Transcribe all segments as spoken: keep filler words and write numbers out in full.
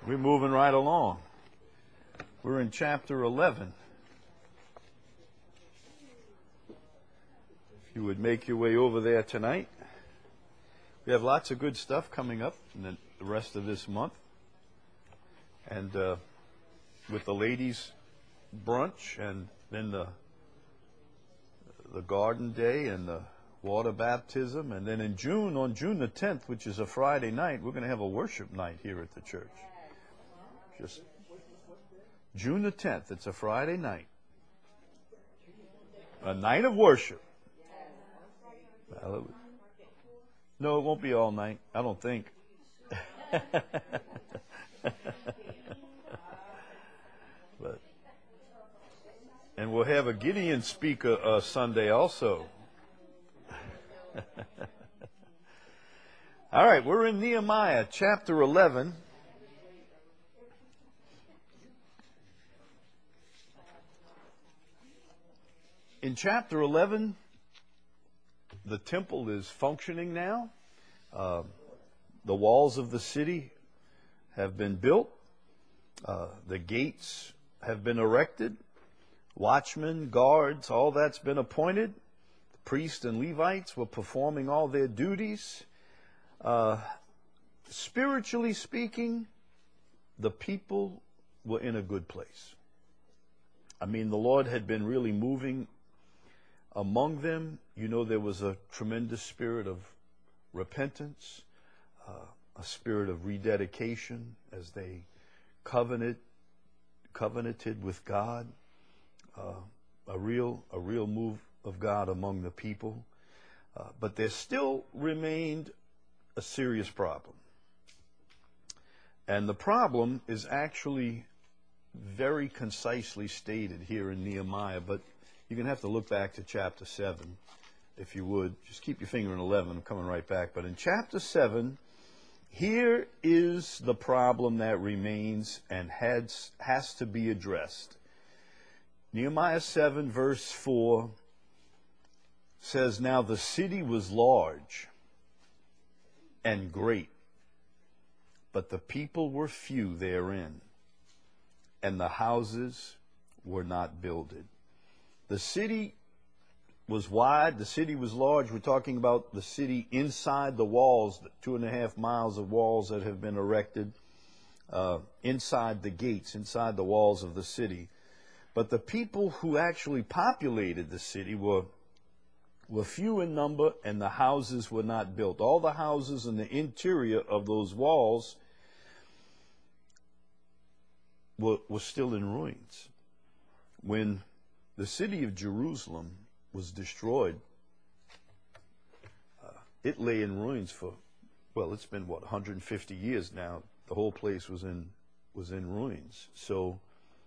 We're moving right along. We're in chapter eleven. If you would make your way over there tonight. We have lots of good stuff coming up in the, the rest of this month. And uh, with the ladies' brunch and then the the garden day and the water baptism. And then in June, on June the tenth, which is a Friday night, we're going to have a worship night here at the church. Just June the tenth, it's a Friday night. A night of worship. Hallelujah. No, it won't be all night, I don't think. But, and we'll have a Gideon speaker uh, Sunday also. All right, we're in Nehemiah chapter eleven. In chapter eleven, the temple is functioning now. Uh, the walls of the city have been built. Uh, the gates have been erected. Watchmen, guards, all that's been appointed. The priests and Levites were performing all their duties. Uh, spiritually speaking, the people were in a good place. I mean, the Lord had been really moving among them. You know, there was a tremendous spirit of repentance, uh, a spirit of rededication as they covenanted, covenanted with God, uh, a real, a real move of God among the people. Uh, but there still remained a serious problem. And the problem is actually very concisely stated here in Nehemiah, but you're going to have to look back to chapter seven, if you would. Just keep your finger in eleven. I'm coming right back. But in chapter seven, here is the problem that remains and has, has to be addressed. Nehemiah seven, verse four says, "Now the city was large and great, but the people were few therein, and the houses were not builded." The city was wide, the city was large. We're talking about the city inside the walls, the two and a half miles of walls that have been erected uh, inside the gates, inside the walls of the city. But the people who actually populated the city were, were few in number, and the houses were not built. All the houses in the interior of those walls were, were still in ruins. When the city of Jerusalem was destroyed, uh, it lay in ruins for, well, it's been, what, one hundred fifty years now. The whole place was in was in ruins. So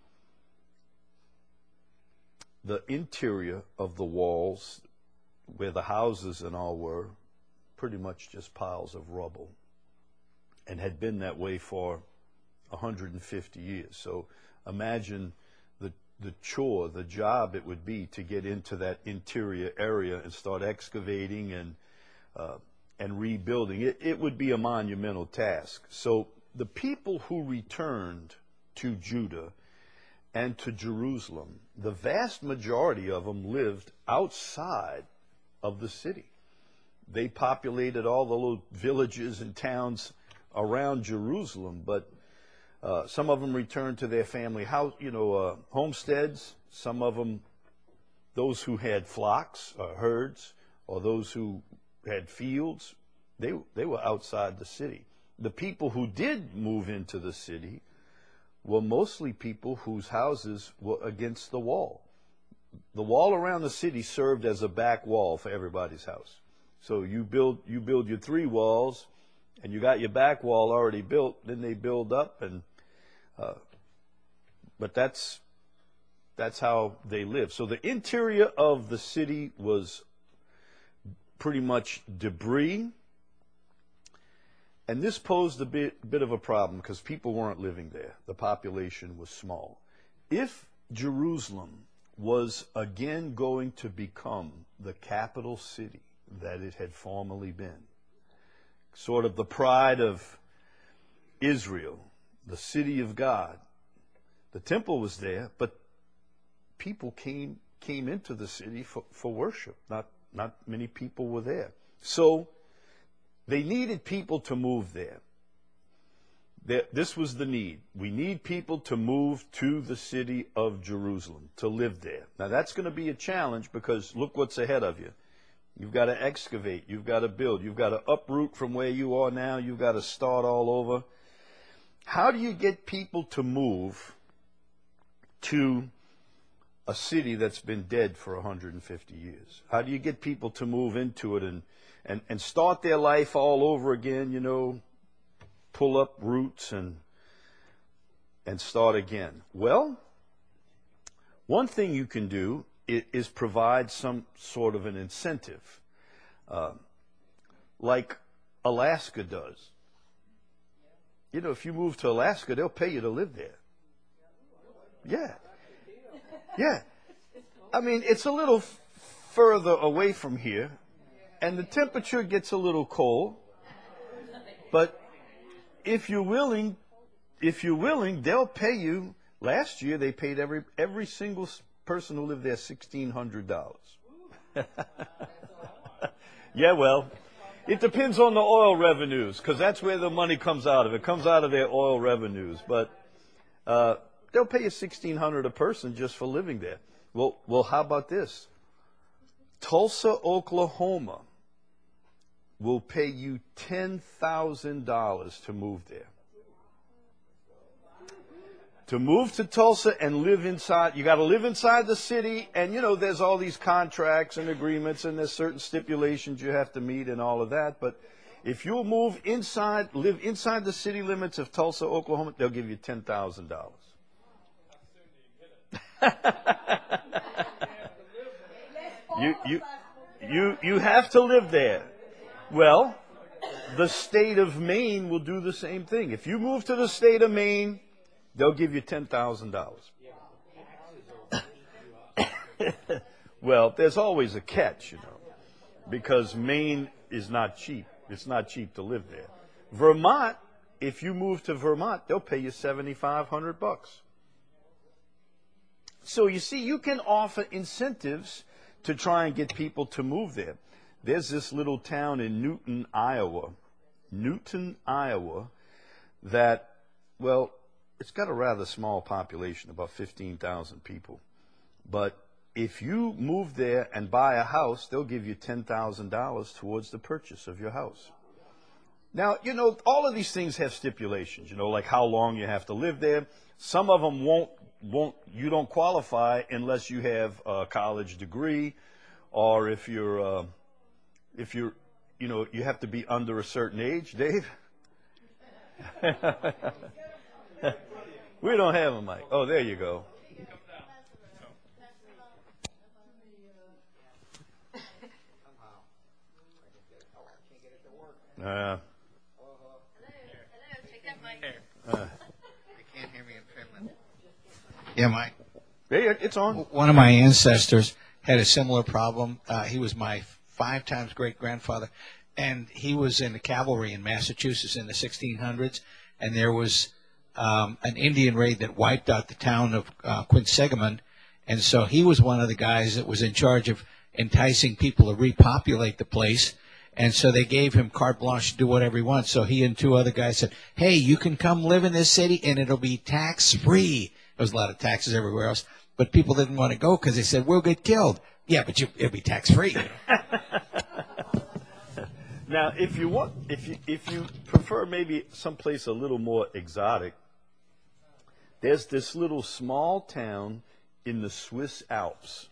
the interior of the walls, where the houses and all were, pretty much just piles of rubble, and had been that way for one hundred fifty years. So imagine the the chore, the job it would be to get into that interior area and start excavating and uh, and rebuilding. It, it would be a monumental task. So the people who returned to Judah and to Jerusalem, the vast majority of them lived outside of the city. They populated all the little villages and towns around Jerusalem, but Uh, some of them returned to their family house, you know, uh, homesteads. Some of them, those who had flocks or herds, or those who had fields, they they were outside the city. The people who did move into the city were mostly people whose houses were against the wall. The wall around the city served as a back wall for everybody's house. So you build you build your three walls, and you got your back wall already built. Then they build up, and uh, but that's that's how they live. So the interior of the city was pretty much debris, and this posed a bit bit of a problem because people weren't living there. The population was small. If Jerusalem was again going to become the capital city that it had formerly been, sort of the pride of Israel, the city of God. The temple was there, but people came came into the city for, for worship. Not not many people were there. So they needed people to move there. there. This was the need. We need people to move to the city of Jerusalem, to live there. Now that's going to be a challenge because look what's ahead of you. You've got to excavate. You've got to build. You've got to uproot from where you are now. You've got to start all over. How do you get people to move to a city that's been dead for one hundred fifty years? How do you get people to move into it and, and, and start their life all over again, you know, pull up roots and, and start again? Well, one thing you can do is provide some sort of an incentive, uh, like Alaska does. You know, if you move to Alaska, they'll pay you to live there. Yeah. Yeah. I mean, it's a little f- further away from here, and the temperature gets a little cold. But if you're willing, if you're willing, they'll pay you. Last year, they paid every every single person who lived there sixteen hundred dollars. Yeah, well, it depends on the oil revenues, because that's where the money comes out of. It comes out of their oil revenues. But uh, they'll pay you sixteen hundred dollars a person just for living there. Well, well, how about this? Tulsa, Oklahoma will pay you ten thousand dollars to move there. To move to Tulsa and live inside, you got to live inside the city, and you know, there's all these contracts and agreements, and there's certain stipulations you have to meet and all of that. But if you'll move inside, live inside the city limits of Tulsa, Oklahoma, they'll give you ten thousand dollars. you, you, you, you have to live there. Well, the state of Maine will do the same thing. If you move to the state of Maine, they'll give you ten thousand dollars. Well, there's always a catch, you know, because Maine is not cheap. It's not cheap to live there. Vermont, if you move to Vermont, they'll pay you seventy-five hundred bucks. So you see, you can offer incentives to try and get people to move there. There's this little town in Newton, Iowa, Newton, Iowa, that, well, it's got a rather small population, about fifteen thousand people. But if you move there and buy a house, they'll give you ten thousand dollars towards the purchase of your house. Now, you know, all of these things have stipulations, you know, like how long you have to live there. Some of them won't, won't, you don't qualify unless you have a college degree, or if you're, uh, if you're, you know, you have to be under a certain age, Dave. We don't have a mic. Oh, there you go. Uh, Hello, take that mic. uh, They can't hear me in Finland. Yeah, Mike. yeah, it's on. One of my ancestors had a similar problem. Uh, he was my five times great grandfather, and he was in the cavalry in Massachusetts in the sixteen hundreds, and there was um, an Indian raid that wiped out the town of uh, Quinsigamond, and so he was one of the guys that was in charge of enticing people to repopulate the place. And so they gave him carte blanche to do whatever he wants. So he and two other guys said, hey, you can come live in this city and it'll be tax-free. There was a lot of taxes everywhere else. But people didn't want to go because they said, we'll get killed. Yeah, but you, it'll be tax-free. Now, if you want, if you if you prefer maybe someplace a little more exotic, there's this little small town in the Swiss Alps.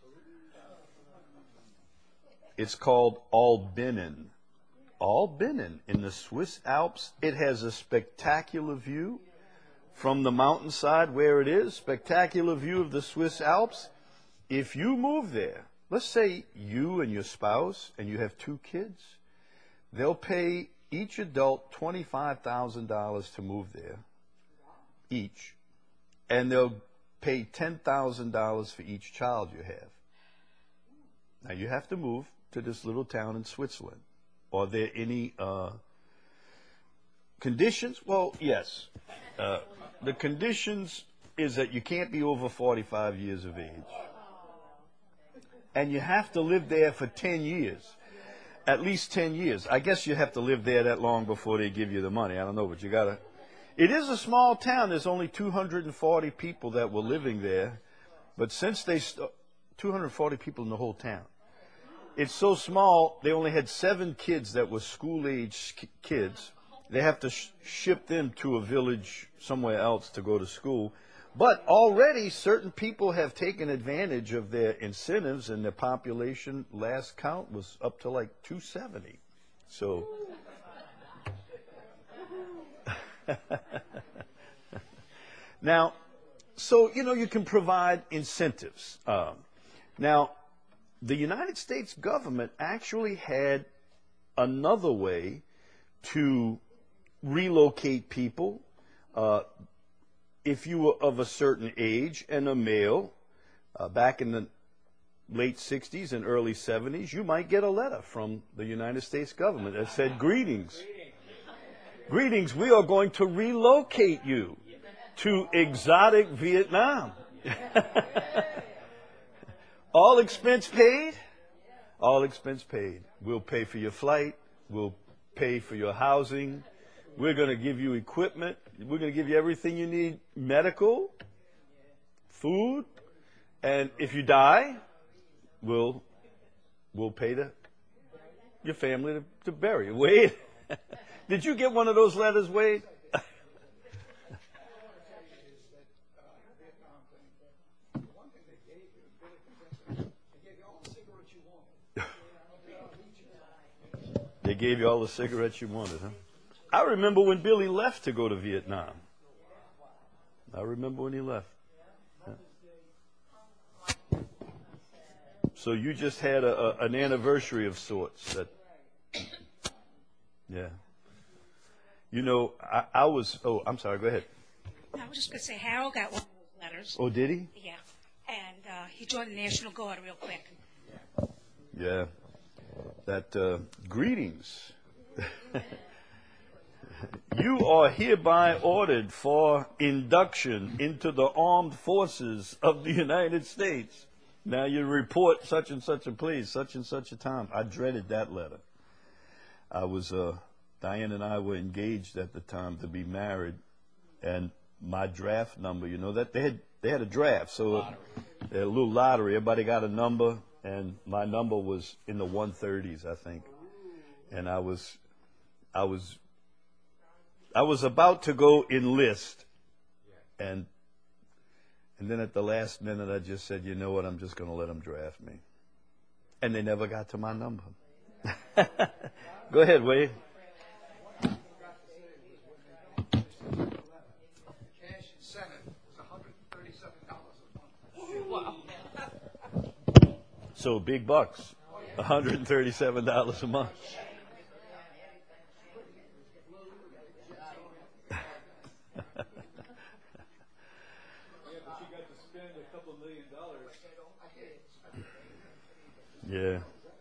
It's called Albinen. Albinen in the Swiss Alps. It has a spectacular view from the mountainside where it is, spectacular view of the Swiss Alps. If you move there, let's say you and your spouse and you have two kids, they'll pay each adult twenty-five thousand dollars to move there, each, and they'll pay ten thousand dollars for each child you have. Now you have to move to this little town in Switzerland. Are there any uh, conditions? Well, yes. Uh, the conditions is that you can't be over forty-five years of age. And you have to live there for ten years. At least ten years. I guess you have to live there that long before they give you the money. I don't know, but you gotta. It is a small town. There's only two hundred forty people that were living there. But since they, st- two hundred forty people in the whole town. It's so small, they only had seven kids that were school-age kids. They have to sh- ship them to a village somewhere else to go to school. But already certain people have taken advantage of their incentives, and their population, last count, was up to like two hundred seventy. So, now, so, you know, you can provide incentives. Um, now, the United States government actually had another way to relocate people. Uh, if you were of a certain age and a male, uh, back in the late sixties and early seventies, you might get a letter from the United States government that said, greetings. Greetings, we are going to relocate you to exotic Vietnam. All expense paid? All expense paid. We'll pay for your flight. We'll pay for your housing. We're going to give you equipment. We're going to give you everything you need, medical, food. And if you die, we'll, we'll pay the, your family to, to bury you. Wade, did you get one of those letters, Wade? They gave you all the cigarettes you wanted, huh? I remember when Billy left to go to Vietnam. I remember when he left. Yeah. So you just had a, a, an anniversary of sorts. That, yeah. You know, I, I was, oh, I'm sorry, go ahead. I was just going to say, Harold got one of those letters. Oh, did he? Yeah. And uh, he joined the National Guard real quick. Yeah. That, uh, greetings. You are hereby ordered for induction into the armed forces of the United States. Now you report such and such a place, such and such a time. I dreaded that letter. I was, uh, Diane and I were engaged at the time to be married, and my draft number, you know, that they had, they had a draft, so they had a little lottery. Everybody got a number, and my number was in the one thirties, I think. And I was, I was, I was about to go enlist, and and then at the last minute I just said, you know what, I'm just going to let them draft me. And they never got to my number. Go ahead, Wade. So big bucks, one hundred thirty-seven dollars a month. Yeah.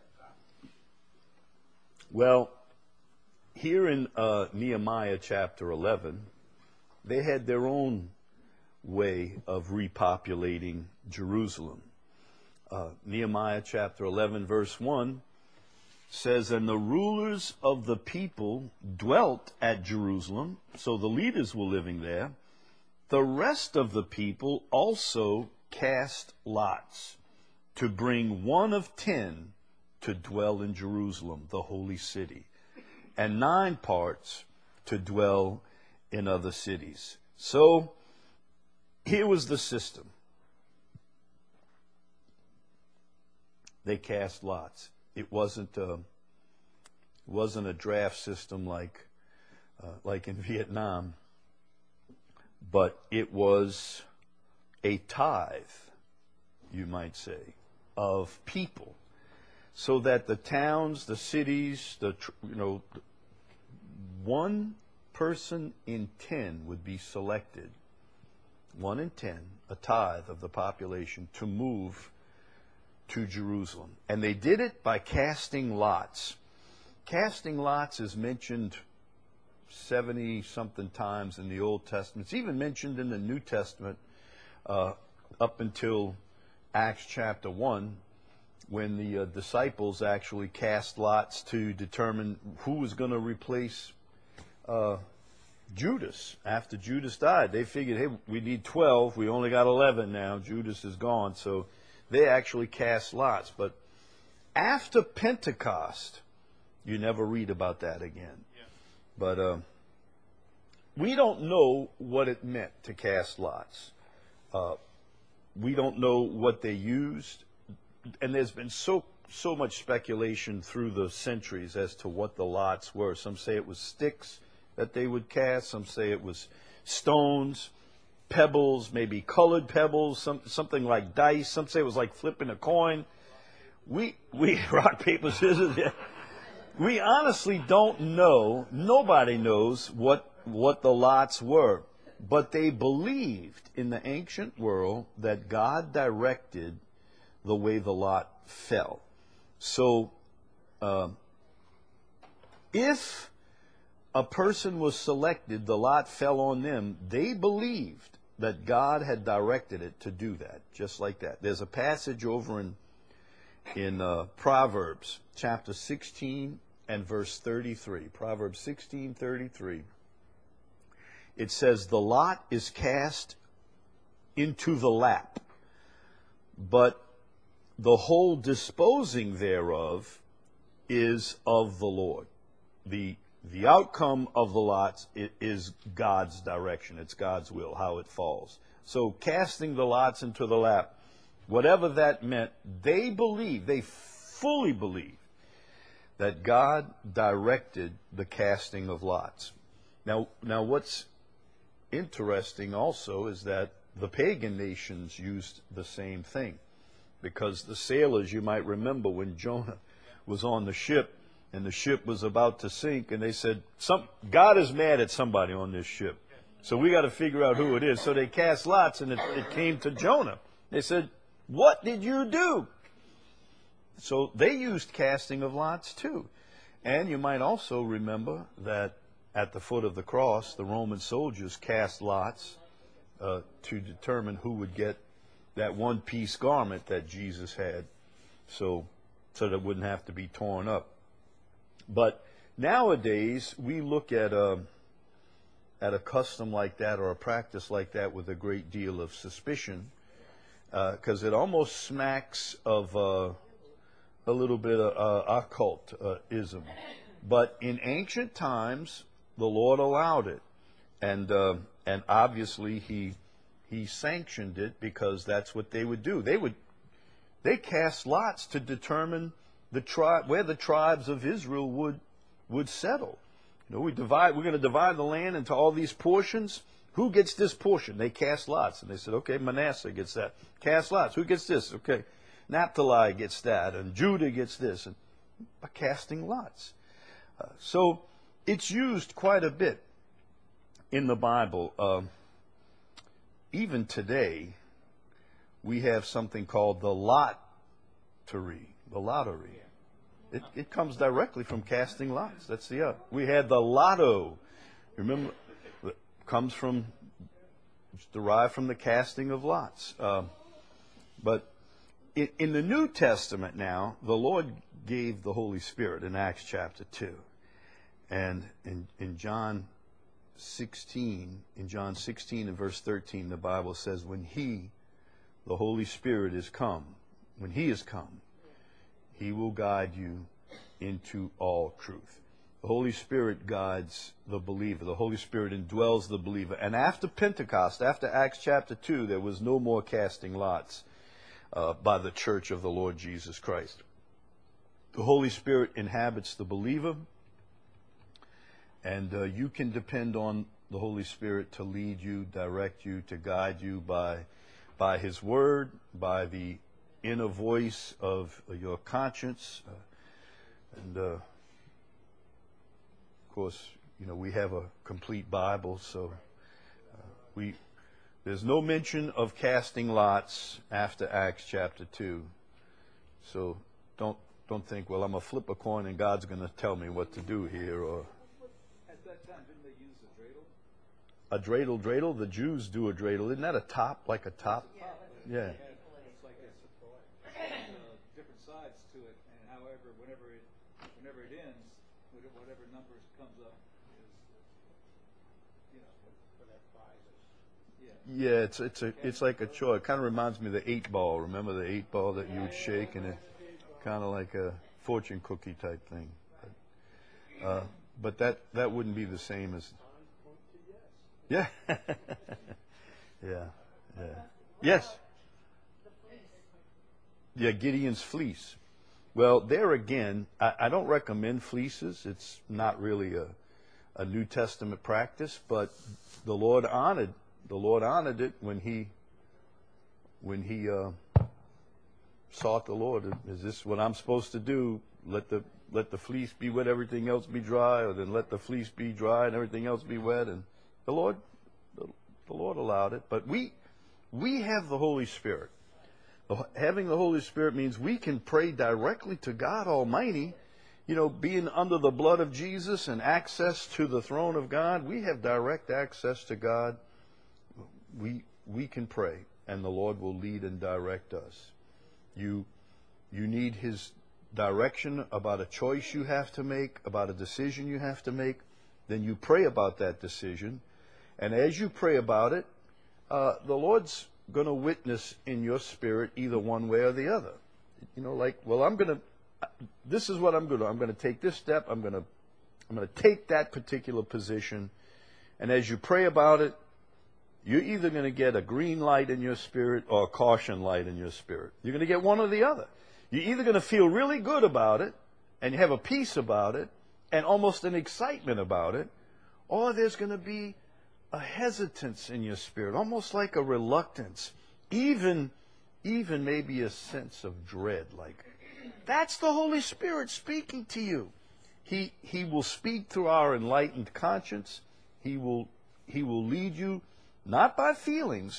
Well, here in uh, Nehemiah chapter eleven, they had their own way of repopulating Jerusalem. Uh, Nehemiah chapter eleven, verse one says, and the rulers of the people dwelt at Jerusalem, so the leaders were living there. The rest of the people also cast lots to bring one of ten to dwell in Jerusalem, the holy city, and nine parts to dwell in other cities. So here was the system. They cast lots. It wasn't a, it wasn't a draft system like uh, like in Vietnam, but it was a tithe, you might say, of people, so that the towns, the cities, the you know, one person in ten would be selected, one in ten, a tithe of the population, to move to Jerusalem. And they did it by casting lots. Casting lots is mentioned seventy-something times in the Old Testament. It's even mentioned in the New Testament uh, up until Acts chapter one, when the uh, disciples actually cast lots to determine who was going to replace uh, Judas after Judas died. They figured, hey, we need twelve. We only got eleven now. Judas is gone. So they actually cast lots. But after Pentecost, you never read about that again. Yeah. But uh, we don't know what it meant to cast lots. Uh, we don't know what they used. And there's been so so much speculation through the centuries as to what the lots were. Some say it was sticks that they would cast. Some say it was stones, pebbles, maybe colored pebbles, some, something like dice. Some say it was like flipping a coin. We, we rock, paper, scissors. Yeah. We honestly don't know. Nobody knows what, what the lots were. But they believed in the ancient world that God directed the way the lot fell. So, uh, if a person was selected, the lot fell on them, they believed that God had directed it to do that, just like that. There's a passage over in, in uh, Proverbs chapter sixteen and verse thirty-three. Proverbs sixteen thirty-three. It says, the lot is cast into the lap, but the whole disposing thereof is of the Lord. The the outcome of the lots is God's direction. It's God's will, how it falls. So casting the lots into the lap, whatever that meant, they believe, they fully believe that God directed the casting of lots. Now, now what's interesting also is that the pagan nations used the same thing. Because the sailors, you might remember when Jonah was on the ship and the ship was about to sink, and they said, "Some God is mad at somebody on this ship. So we got to figure out who it is." So they cast lots, and it, it came to Jonah. They said, "What did you do?" So they used casting of lots too. And you might also remember that at the foot of the cross, the Roman soldiers cast lots uh, to determine who would get that one-piece garment that Jesus had, so so that it wouldn't have to be torn up. But nowadays, we look at a, at a custom like that or a practice like that with a great deal of suspicion, because uh, it almost smacks of uh, a little bit of uh, occultism. But in ancient times, the Lord allowed it, and uh, and obviously He He sanctioned it because that's what they would do. They would they cast lots to determine the tribe where the tribes of Israel would would settle. You know, we divide we're going to divide the land into all these portions. Who gets this portion? They cast lots, and they said, okay, Manasseh gets that. Cast lots. Who gets this? Okay, Naphtali gets that, and Judah gets this, and by casting lots. Uh, so it's used quite a bit in the Bible. Uh, even today, we have something called the lottery. The lottery. It, it comes directly from casting lots. That's the other. We had the lotto. Remember, it comes from, it's derived from the casting of lots. Uh, but in, in the New Testament now, the Lord gave the Holy Spirit in Acts chapter two. And in, in John sixteen, in John sixteen and verse thirteen, the Bible says, when He, the Holy Spirit, is come, when He is come, He will guide you into all truth. The Holy Spirit guides the believer. The Holy Spirit indwells the believer. And after Pentecost, after Acts chapter two, there was no more casting lots uh, by the church of the Lord Jesus Christ. The Holy Spirit inhabits the believer, and uh, you can depend on the Holy Spirit to lead you, direct you, to guide you by, by His Word, by the inner voice of your conscience. Uh, and, uh, of course, you know, we have a complete Bible, so uh, we there's no mention of casting lots after Acts chapter two. So don't don't think, well, I'm going to flip a coin and God's going to tell me what to do here. Or At that time, didn't a dreidel. Dreidel, the Jews do a dreidel. Isn't that a top, like a top? Yeah. It's like it's uh, different sides to it, and however, whenever it whenever it ends, whatever numbers comes up is, you know, for that prize. Yeah. Yeah, it's it's a it's like a choy. It kind of reminds me of the eight ball. Remember the eight ball that you would shake, and it kind of like a fortune cookie type thing. But, uh, but that that wouldn't be the same as. Yeah. yeah. Yeah. Yes. Yeah, Gideon's fleece. Well, there again, I, I don't recommend fleeces. It's not really a, a New Testament practice, but the Lord honored the Lord honored it when he when he uh, sought the Lord. Is this what I'm supposed to do? Let the let the fleece be wet, everything else be dry, or then let the fleece be dry and everything else be wet. And the Lord, the, the Lord allowed it. But we we have the Holy Spirit. Having the Holy Spirit means we can pray directly to God Almighty. You know, being under the blood of Jesus and access to the throne of God, we have direct access to God. We we can pray, and the Lord will lead and direct us. You you need His direction about a choice you have to make, about a decision you have to make. Then you pray about that decision, and as you pray about it, uh, the Lord's going to witness in your spirit either one way or the other. You know, like, well, I'm going to, this is what I'm going to do. I'm going to take this step. I'm going to, I'm going to take that particular position. And as you pray about it, you're either going to get a green light in your spirit or a caution light in your spirit. You're going to get one or the other. You're either going to feel really good about it and have a peace about it and almost an excitement about it, or there's going to be a hesitance in your spirit, almost like a reluctance, even, even maybe a sense of dread. Like, that's the Holy Spirit speaking to you. He, he will speak through our enlightened conscience. He will, he will lead you, not by feelings,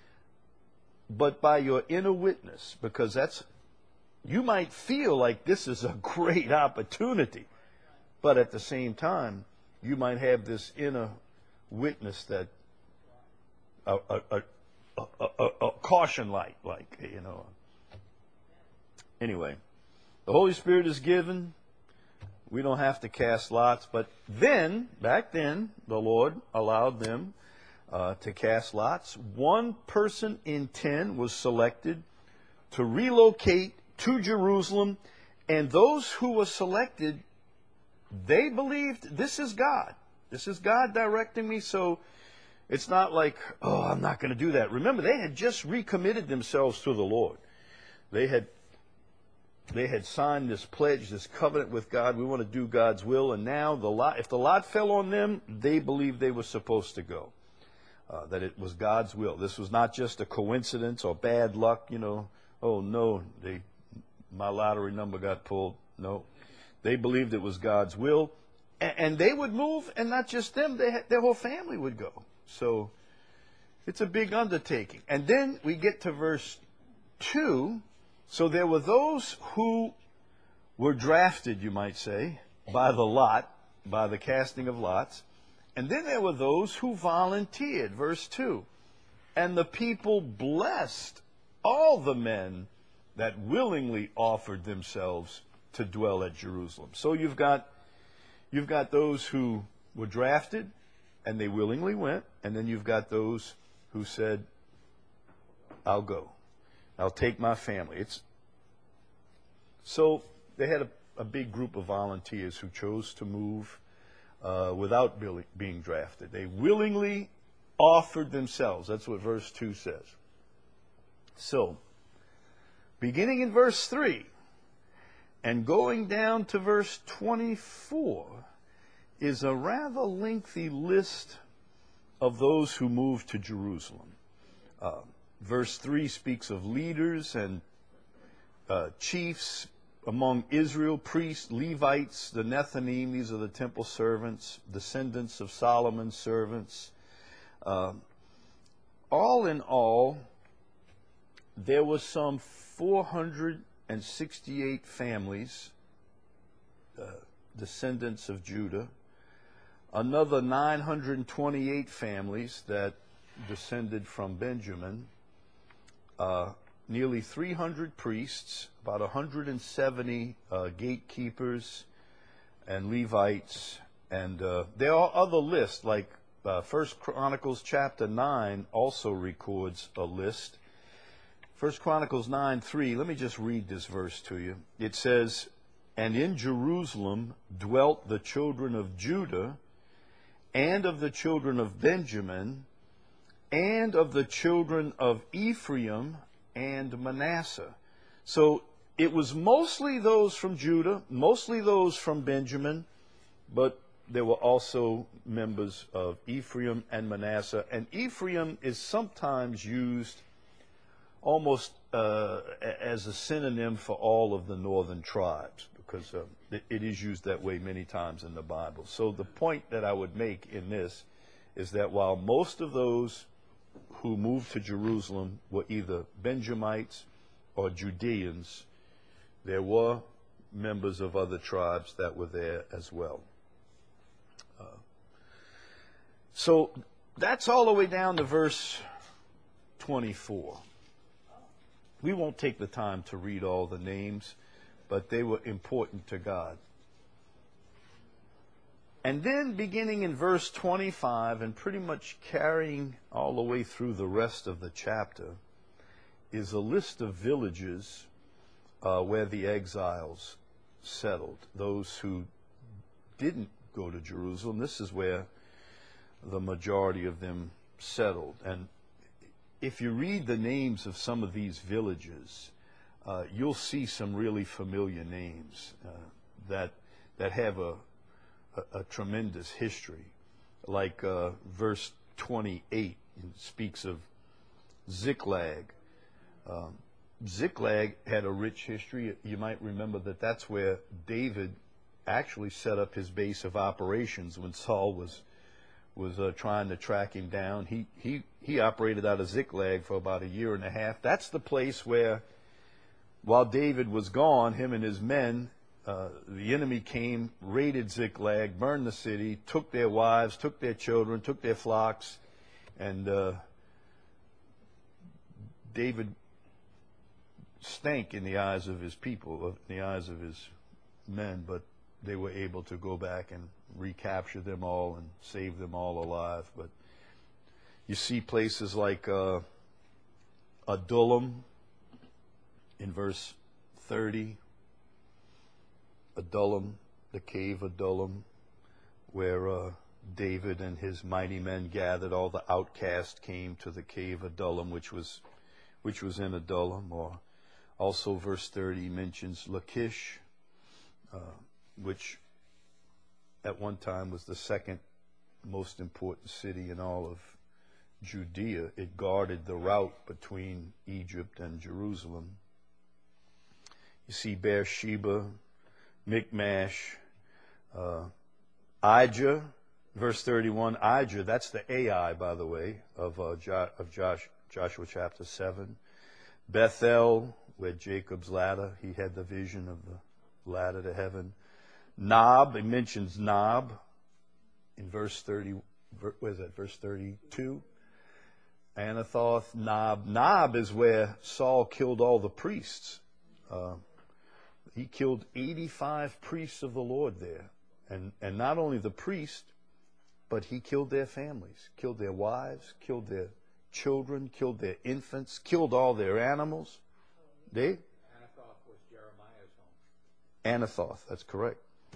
but by your inner witness, because that's, you might feel like this is a great opportunity, but at the same time, you might have this inner witness that a, a, a, a, a, a caution light, like, you know. Anyway, the Holy Spirit is given. We don't have to cast lots. But then, back then, the Lord allowed them uh, to cast lots. One person in ten was selected to relocate to Jerusalem. And those who were selected, they believed this is God. This is God directing me, so it's not like, oh, I'm not going to do that. Remember, they had just recommitted themselves to the Lord. They had they had signed this pledge, this covenant with God. We want to do God's will, and now the lot, if the lot fell on them, they believed they were supposed to go, uh, that it was God's will. This was not just a coincidence or bad luck, you know. Oh, no, they, my lottery number got pulled. No, they believed it was God's will. And they would move, and not just them, they had, their whole family would go. So it's a big undertaking. And then we get to verse two. So there were those who were drafted, you might say, by the lot, by the casting of lots. And then there were those who volunteered, verse two. And the people blessed all the men that willingly offered themselves to dwell at Jerusalem. So you've got You've got those who were drafted, and they willingly went. And then you've got those who said, I'll go. I'll take my family. It's So they had a, a big group of volunteers who chose to move uh, without being drafted. They willingly offered themselves. That's what verse two says. So, beginning in verse three, and going down to verse twenty-four is a rather lengthy list of those who moved to Jerusalem. Uh, verse three speaks of leaders and uh, chiefs among Israel, priests, Levites, the Nethinim, these are the temple servants, descendants of Solomon's servants. Uh, all in all, there was some four hundred sixty-eight families, uh, descendants of Judah, another nine hundred twenty-eight families that descended from Benjamin, uh, nearly three hundred priests, about one hundred seventy uh, gatekeepers and Levites, and uh, there are other lists, like uh, First Chronicles chapter nine also records a list. First Chronicles nine three, let me just read this verse to you. It says, "And in Jerusalem dwelt the children of Judah, and of the children of Benjamin, and of the children of Ephraim and Manasseh." So it was mostly those from Judah, mostly those from Benjamin, but there were also members of Ephraim and Manasseh. And Ephraim is sometimes used almost uh, as a synonym for all of the northern tribes, because uh, it, it is used that way many times in the Bible. So the point that I would make in this is that while most of those who moved to Jerusalem were either Benjamites or Judeans, there were members of other tribes that were there as well. Uh, so that's all the way down to verse twenty-four. We won't take the time to read all the names, but they were important to God. And then beginning in verse twenty-five and pretty much carrying all the way through the rest of the chapter is a list of villages uh, where the exiles settled, those who didn't go to Jerusalem. This is where the majority of them settled. And if you read the names of some of these villages, uh, you'll see some really familiar names uh, that that have a, a, a tremendous history. Like uh, verse twenty-eight, it speaks of Ziklag. Um, Ziklag had a rich history. You might remember that that's where David actually set up his base of operations when Saul was was uh, trying to track him down. He he he operated out of Ziklag for about a year and a half. That's the place where, while David was gone, him and his men, uh, the enemy came, raided Ziklag, burned the city, took their wives, took their children, took their flocks, and uh, David stank in the eyes of his people, in the eyes of his men, but they were able to go back and recapture them all and save them all alive. But you see places like uh, Adullam in verse thirty, Adullam, the cave Adullam, where uh, David and his mighty men gathered. All the outcasts came to the cave Adullam, which was which was in Adullam. Or also verse thirty mentions Lachish, uh, which at one time was the second most important city in all of Judea. It guarded the route between Egypt and Jerusalem. You see Beersheba, Michmash, uh, Ijah, verse thirty-one. Ijah, that's the Ai, by the way, of uh, jo- of Josh, Joshua chapter seven. Bethel, where Jacob's ladder, he had the vision of the ladder to heaven. Nob, it mentions Nob in verse thirty. Where is that? Verse thirty-two. Anathoth, Nob. Nob is where Saul killed all the priests. Uh, he killed eighty-five priests of the Lord there, and and not only the priests, but he killed their families, killed their wives, killed their children, killed their infants, killed all their animals. They. Anathoth was Jeremiah's home. Anathoth, that's correct.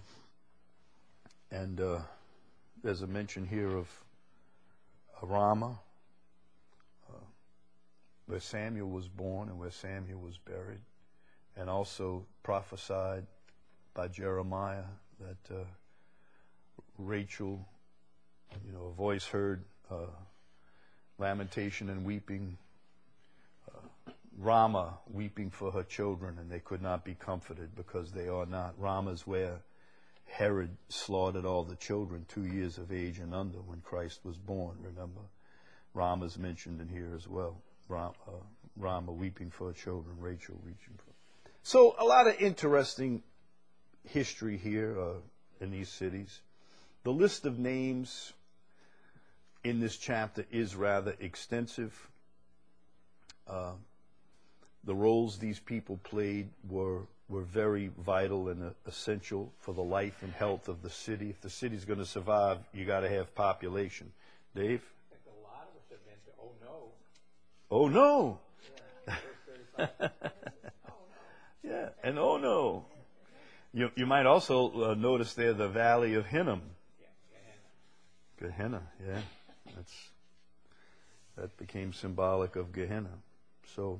And uh, there's a mention here of Ramah, uh, where Samuel was born and where Samuel was buried, and also prophesied by Jeremiah that uh, Rachel, you know, a voice heard, uh, lamentation and weeping, uh, Ramah weeping for her children, and they could not be comforted because they are not. Ramah's where Herod slaughtered all the children two years of age and under when Christ was born, remember? Ramah's mentioned in here as well. Ram, uh, Ramah weeping for her children, Rachel weeping for. So a lot of interesting history here uh, in these cities. the list of names in this chapter is rather extensive. Uh, the roles these people played were were very vital and uh, essential for the life and health of the city. If the city's going to survive, you got to have population. Dave? I think a lot of us have mentioned, oh no. Oh no. Yeah, and oh no. You you might also uh, notice there the Valley of Hinnom. Yeah, Gehenna, yeah. That's that became symbolic of Gehenna. So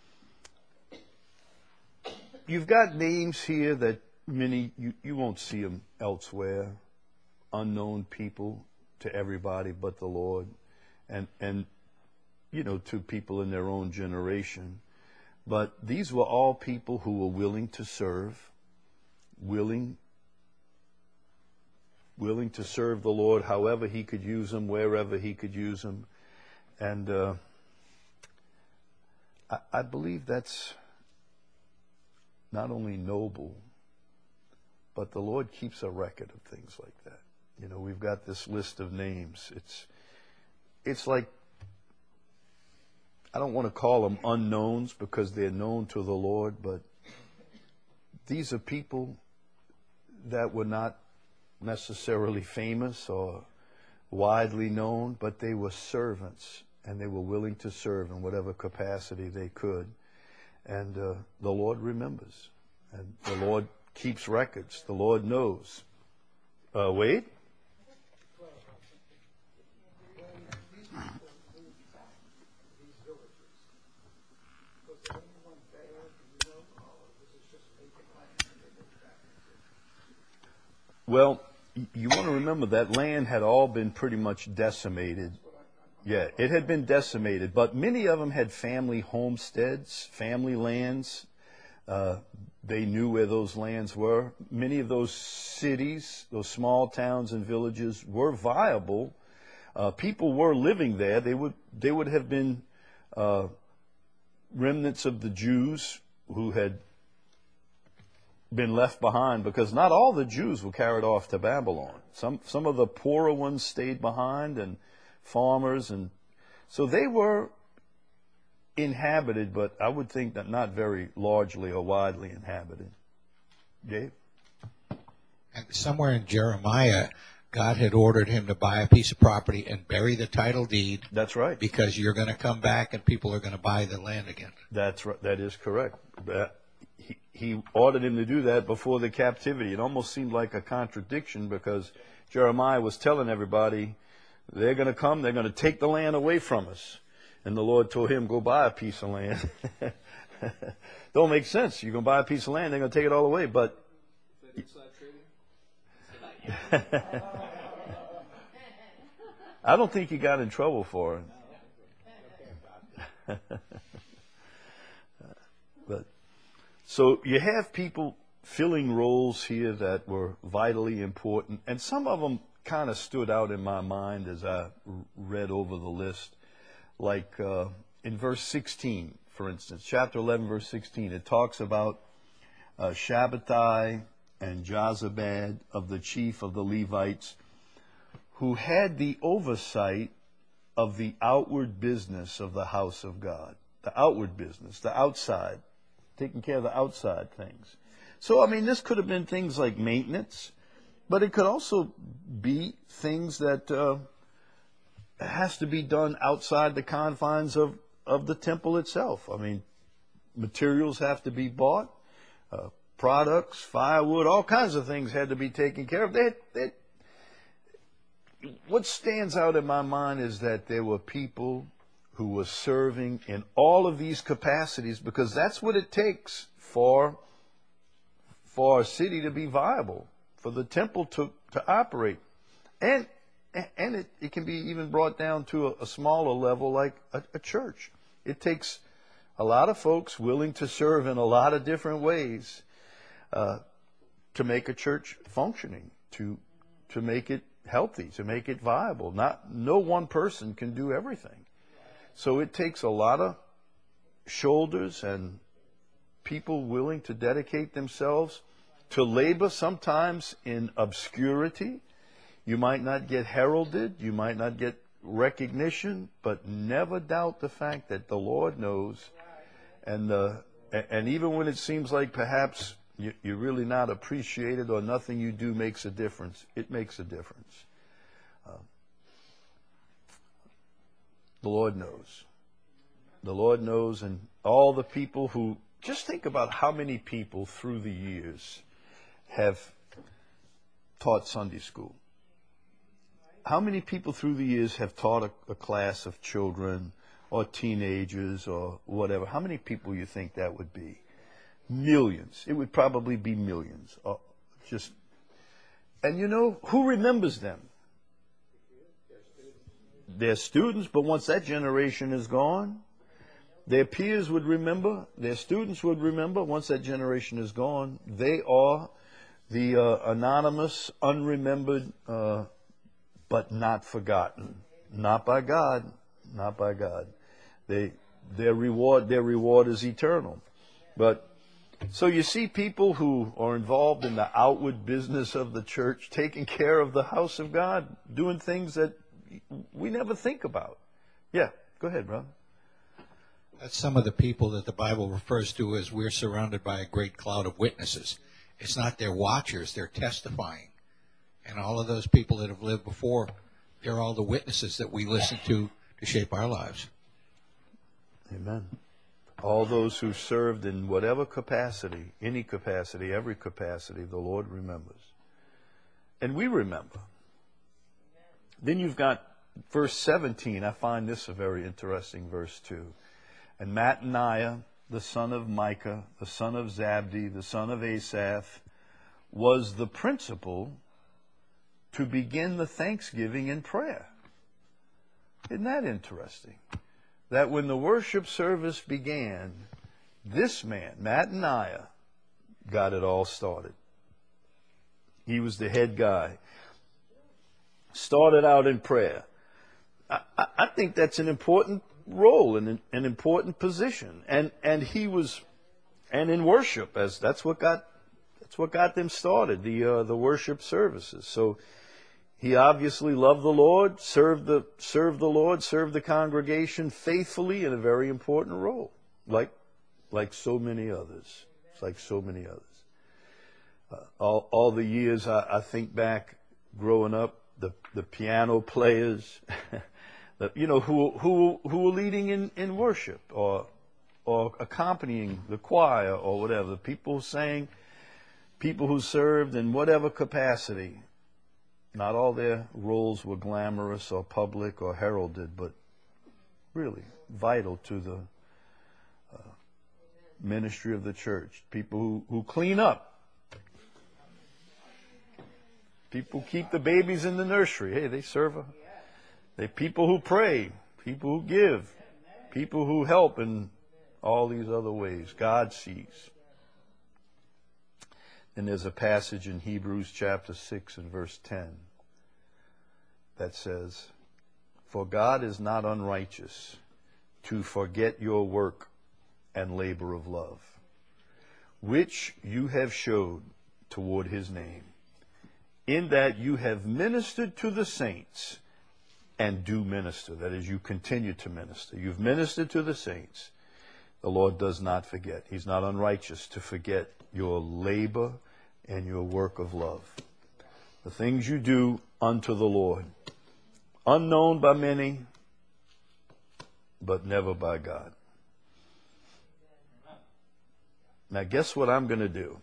you've got names here that many you, you won't see them elsewhere. Unknown people to everybody but the Lord, and and you know, to people in their own generation. But these were all people who were willing to serve, willing, willing to serve the Lord however He could use them, wherever He could use them. And uh, I, I believe that's not only noble, but the Lord keeps a record of things like that. You know, we've got this list of names. It's, it's like, I don't want to call them unknowns because they're known to the Lord, but these are people that were not necessarily famous or widely known, but they were servants, and they were willing to serve in whatever capacity they could. And uh, the Lord remembers, and the Lord keeps records. The Lord knows. Uh, Wade? Well, you want to remember that land had all been pretty much decimated. Yeah, it had been decimated, but many of them had family homesteads, family lands. Uh, they knew where those lands were. Many of those cities, those small towns and villages were viable. Uh, people were living there. They would they would have been uh, remnants of the Jews who had been left behind, because not all the Jews were carried off to Babylon. Some some of the poorer ones stayed behind, and farmers, and so they were inhabited, but I would think that not very largely or widely inhabited. Dave? And somewhere in Jeremiah, God had ordered him to buy a piece of property and bury the title deed. That's right. Because you're going to come back and people are going to buy the land again. That's right. That is correct. That, he, he ordered him to do that before the captivity. It almost seemed like a contradiction, because Jeremiah was telling everybody, they're going to come, they're going to take the land away from us. And the Lord told him, go buy a piece of land. Don't make sense. You're going to buy a piece of land, they're going to take it all away. But Is that inside trading? I don't think he got in trouble for it. But so you have people filling roles here that were vitally important, and some of them kind of stood out in my mind as I read over the list. Like uh, in verse sixteen, for instance, chapter eleven, verse sixteen, it talks about uh, Shabbatai and Jozabad of the chief of the Levites, who had the oversight of the outward business of the house of God. The outward business, the outside, taking care of the outside things. So, I mean, this could have been things like maintenance, but it could also be things that uh, has to be done outside the confines of, of the temple itself. I mean, materials have to be bought, uh, products, firewood, all kinds of things had to be taken care of. They, they, what stands out in my mind is that there were people who were serving in all of these capacities, because that's what it takes for, for a city to be viable, for the temple to, to operate. And and it, it can be even brought down to a, a smaller level, like a, a church. It takes a lot of folks willing to serve in a lot of different ways uh, to make a church functioning, to to make it healthy, to make it viable. Not no one person can do everything. So it takes a lot of shoulders and people willing to dedicate themselves to labor, sometimes in obscurity, You might not get heralded, you might not get recognition, but never doubt the fact that the Lord knows. And the, and even when it seems like perhaps you, you're really not appreciated or nothing you do makes a difference, it makes a difference. Uh, the Lord knows. The Lord knows, and all the people who, just think about how many people through the years have taught Sunday school. How many people through the years have taught a, a class of children or teenagers or whatever? How many people you think that would be? Millions. It would probably be millions. Uh, just, and you know, who remembers them? Their students, but once that generation is gone, their peers would remember, their students would remember. Once that generation is gone, they are the uh, anonymous, unremembered, uh, but not forgotten. Not by God, not by God. They, their reward, their reward is eternal. But so you see people who are involved in the outward business of the church, taking care of the house of God, doing things that we never think about. Yeah, go ahead, brother. That's some of the people that the Bible refers to as we're surrounded by a great cloud of witnesses. It's not their watchers, they're testifying. And all of those people that have lived before, they're all the witnesses that we listen to to shape our lives. Amen. All those who served in whatever capacity, any capacity, every capacity, the Lord remembers. And we remember. Then you've got verse seventeen. I find this a very interesting verse too. And Mattaniah, the son of Micah, the son of Zabdi, the son of Asaph, was the principal to begin the thanksgiving in prayer. Isn't that interesting? That when the worship service began, this man, Mattaniah, got it all started. He was the head guy. Started out in prayer. I, I, I think that's an important role and an, an important position. And and he was, and in worship, as that's what got that's what got them started, the uh, the worship services. So he obviously loved the Lord, served the served the Lord, served the congregation faithfully in a very important role, like like so many others. It's like so many others. Uh, all all the years I, I think back growing up, the the piano players, the, you know, who who who were leading in, in worship or or accompanying the choir or whatever, the people who sang, people who served in whatever capacity. Not all their roles were glamorous or public or heralded, but really vital to the uh, ministry of the church. People who, who clean up. People who keep the babies in the nursery. Hey, they serve a... They people who pray. People who give. People who help in all these other ways. God sees. And there's a passage in Hebrews chapter six and verse ten that says, "For God is not unrighteous to forget your work and labor of love, which you have showed toward his name, in that you have ministered to the saints and do minister." That is, you continue to minister. You've ministered to the saints. The Lord does not forget. He's not unrighteous to forget your labor and your work of love. The things you do unto the Lord, unknown by many, but never by God. Now, guess what I'm going to do?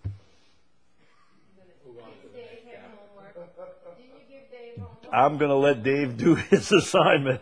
I'm going to let Dave do his assignment.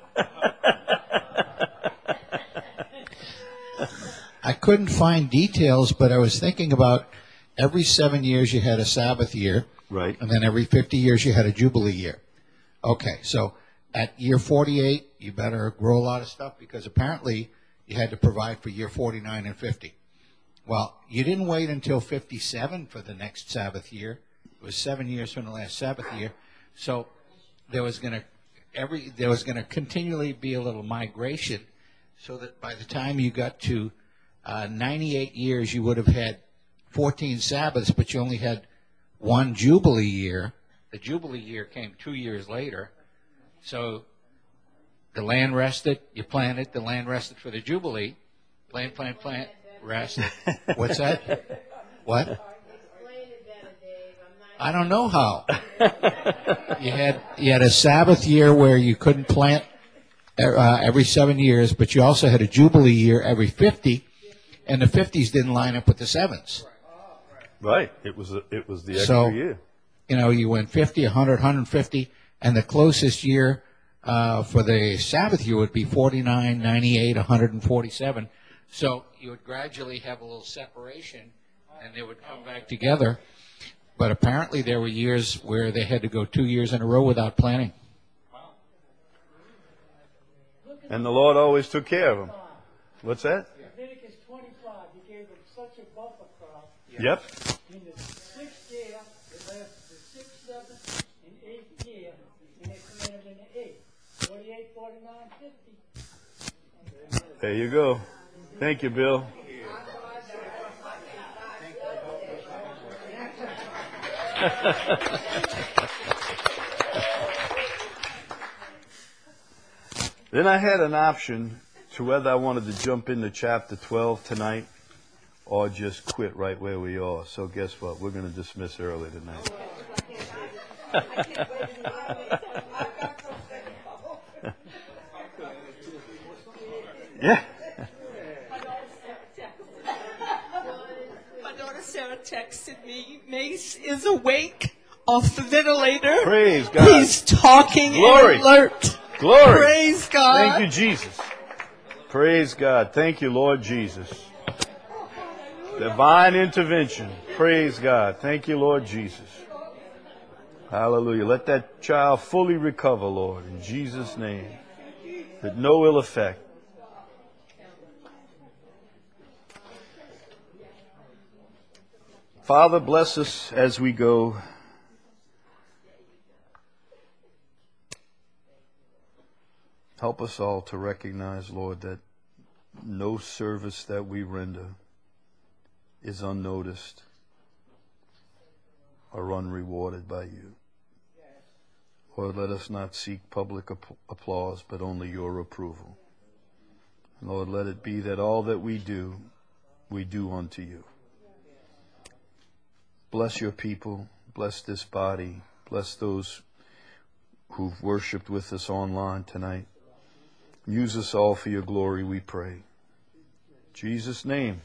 I couldn't find details, but I was thinking about every seven years you had a Sabbath year. Right. And then every fifty years you had a Jubilee year. Okay, so at year forty-eight, you better grow a lot of stuff because apparently you had to provide for year forty-nine and fifty. Well, you didn't wait until fifty-seven for the next Sabbath year. It was seven years from the last Sabbath year. So there was going to every there was going to continually be a little migration, so that by the time you got to uh, ninety-eight years, you would have had fourteen Sabbaths, but you only had one Jubilee year The Jubilee year came two years later. So the land rested, you planted, the land rested for the Jubilee. Plant, plant, plant, rest. What's that? What? I don't know how. You had you had a Sabbath year where you couldn't plant uh, every seven years, but you also had a Jubilee year every fifty, and the fifties didn't line up with the sevens. Right. It was a, it was the extra So, year. You know, you went fifty, one hundred, one hundred fifty, and the closest year uh, for the Sabbath year would be forty-nine, ninety-eight, one hundred forty-seven. So you would gradually have a little separation, and they would come back together. But apparently there were years where they had to go two years in a row without planting. And the Lord always took care of them. What's that? Leviticus twenty-five, he gave them such a bumper crop. Yep. In the sixth year, it lasted the sixth, seventh, and eighth year, and they planted in the eighth. forty-eight, forty-nine, fifty. There you go. Thank you, Bill. Then I had an option to whether I wanted to jump into chapter twelve tonight or just quit right where we are. So guess what? We're going to dismiss early tonight. Yeah. My daughter Sarah texted me, Mace is awake off the ventilator. Praise God. He's talking Glory. and alert. Glory. Praise God. Thank you, Jesus. Praise God. Thank you, Lord Jesus. Divine intervention. Praise God. Thank you, Lord Jesus. Hallelujah. Let that child fully recover, Lord, in Jesus' name. With no ill effect. Father, bless us as we go. Help us all to recognize, Lord, that no service that we render is unnoticed or unrewarded by you. Lord, let us not seek public app- applause, but only your approval. Lord, let it be that all that we do, we do unto you. Bless your people. Bless this body. Bless those who've worshiped with us online tonight. Use us all for your glory, we pray. In Jesus' name.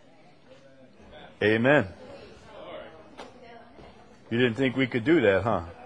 Amen. You didn't think we could do that, huh?